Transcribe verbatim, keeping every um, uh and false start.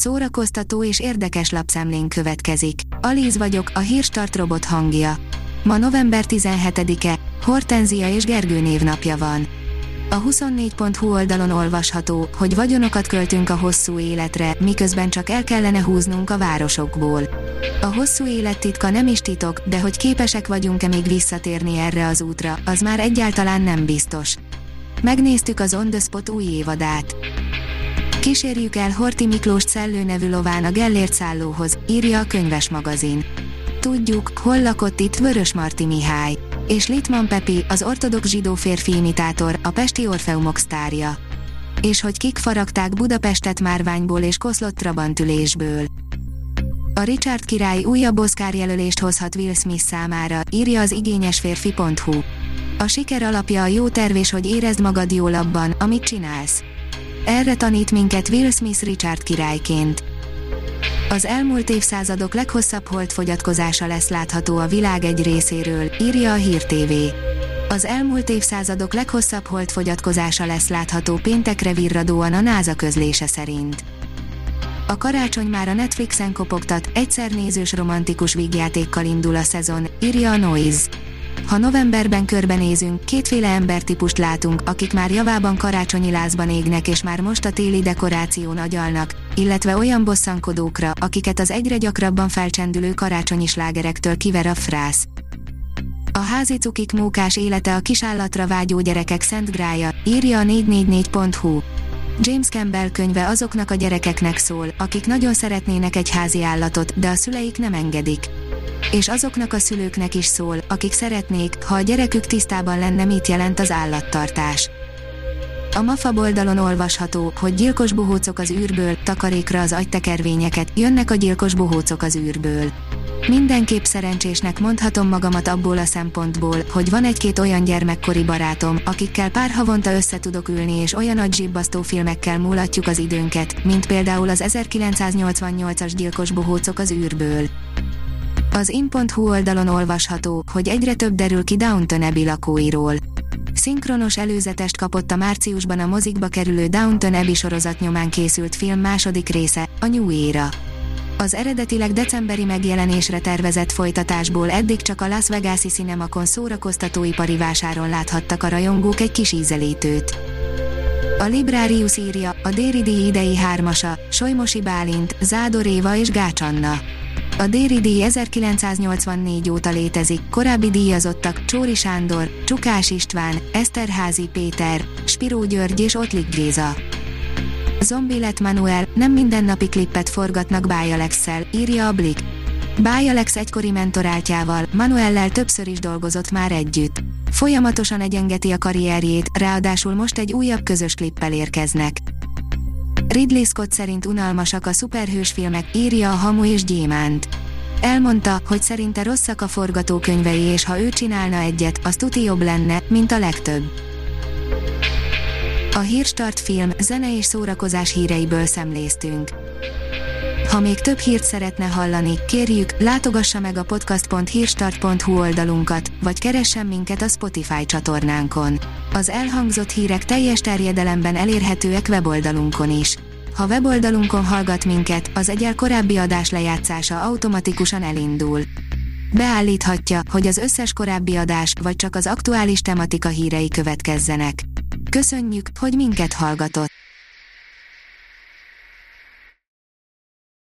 szórakoztató és érdekes lapszemlén következik. Alíz vagyok, a Hírstart robot hangja. Ma november tizenhetedike, Hortenzia és Gergő névnapja van. A huszonnégy pont hu oldalon olvasható, hogy vagyonokat költünk a hosszú életre, miközben csak el kellene húznunk a városokból. A hosszú élet titka nem is titok, de hogy képesek vagyunk-e még visszatérni erre az útra, az már egyáltalán nem biztos. Megnéztük az On The Spot új évadát. Kísérjük el Horthy Miklóst Szellő nevű lován a Gellért szállóhoz, írja a Könyves magazin. Tudjuk, hol lakott itt Vörösmarty Mihály. És Littmann Pepi, az ortodox zsidó férfi imitátor, a pesti Orfeumok sztárja. És hogy kik faragták Budapestet márványból és koszlott trabantülésből. A Richard király újabb Oscar jelölést hozhat Will Smith számára, írja az igényesférfi pont hu. A siker alapja a jó terv és hogy érezd magad jól abban, amit csinálsz. Erre tanít minket Will Smith Richard királyként. Az elmúlt évszázadok leghosszabb holdfogyatkozása lesz látható a világ egy részéről, írja a Hír té vé. Az elmúlt évszázadok leghosszabb holdfogyatkozása lesz látható péntekre virradóan a NASA közlése szerint. A karácsony már a Netflixen kopogtat, egyszer nézős romantikus vígjátékkal indul a szezon, írja a Noise. Ha novemberben körbenézünk, kétféle embertípust látunk, akik már javában karácsonyi lázban égnek és már most a téli dekoráción agyalnak, illetve olyan bosszankodókra, akiket az egyre gyakrabban felcsendülő karácsonyi slágerektől kiver a frász. A házi cukik mókás élete a kisállatra vágyó gyerekek szent grája, írja a négy négy négy pont hu. James Campbell könyve azoknak a gyerekeknek szól, akik nagyon szeretnének egy házi állatot, de a szüleik nem engedik. És azoknak a szülőknek is szól, akik szeretnék, ha a gyerekük tisztában lenne, mit jelent az állattartás. A MAFA oldalon olvasható, hogy gyilkos bohócok az űrből, takarékra az agytekervényeket, jönnek a gyilkos bohócok az űrből. Mindenképp szerencsésnek mondhatom magamat abból a szempontból, hogy van egy-két olyan gyermekkori barátom, akikkel pár havonta össze tudok ülni és olyan agygyibbasztó filmekkel múlatjuk az időnket, mint például az ezerkilencszáznyolcvannyolcas gyilkos bohócok az űrből. Az in pont hu oldalon olvasható, hogy egyre több derül ki Downton Abbey lakóiról. Szinkronos előzetest kapott a márciusban a mozikba kerülő Downton Abbey sorozat nyomán készült film második része, a New Era. Az eredetileg decemberi megjelenésre tervezett folytatásból eddig csak a Las Vegas-i Cinemakon szórakoztatóipari vásáron láthattak a rajongók egy kis ízelítőt. A Librarius írja, a Déri díj idei hármasa, Solymosi Bálint, Zádor Éva és Gács Anna. A Déri díj ezerkilencszáznyolcvannégy óta létezik, korábbi díjazottak Csóri Sándor, Csukás István, Eszterházy Péter, Spiró György és Ottlik Géza. Zombi lett Manuel, nem mindennapi klippet forgatnak Báj Alexszel, írja a Blick. Báj Alex egykori mentoráltjával, Manuellel többször is dolgozott már együtt. Folyamatosan egyengeti a karrierjét, ráadásul most egy újabb közös klippel érkeznek. Ridley Scott szerint unalmasak a szuperhős filmek, írja a Hamu és Gyémánt. Elmondta, hogy szerinte rosszak a forgatókönyvei és ha ő csinálna egyet, az tuti jobb lenne, mint a legtöbb. A Hírstart film, zene és szórakozás híreiből szemléztünk. Ha még több hírt szeretne hallani, kérjük, látogassa meg a podcast pont hírstart pont hu oldalunkat, vagy keressen minket a Spotify csatornánkon. Az elhangzott hírek teljes terjedelemben elérhetőek weboldalunkon is. Ha weboldalunkon hallgat minket, az egyel korábbi adás lejátszása automatikusan elindul. Beállíthatja, hogy az összes korábbi adás, vagy csak az aktuális tematika hírei következzenek. Köszönjük, hogy minket hallgatott!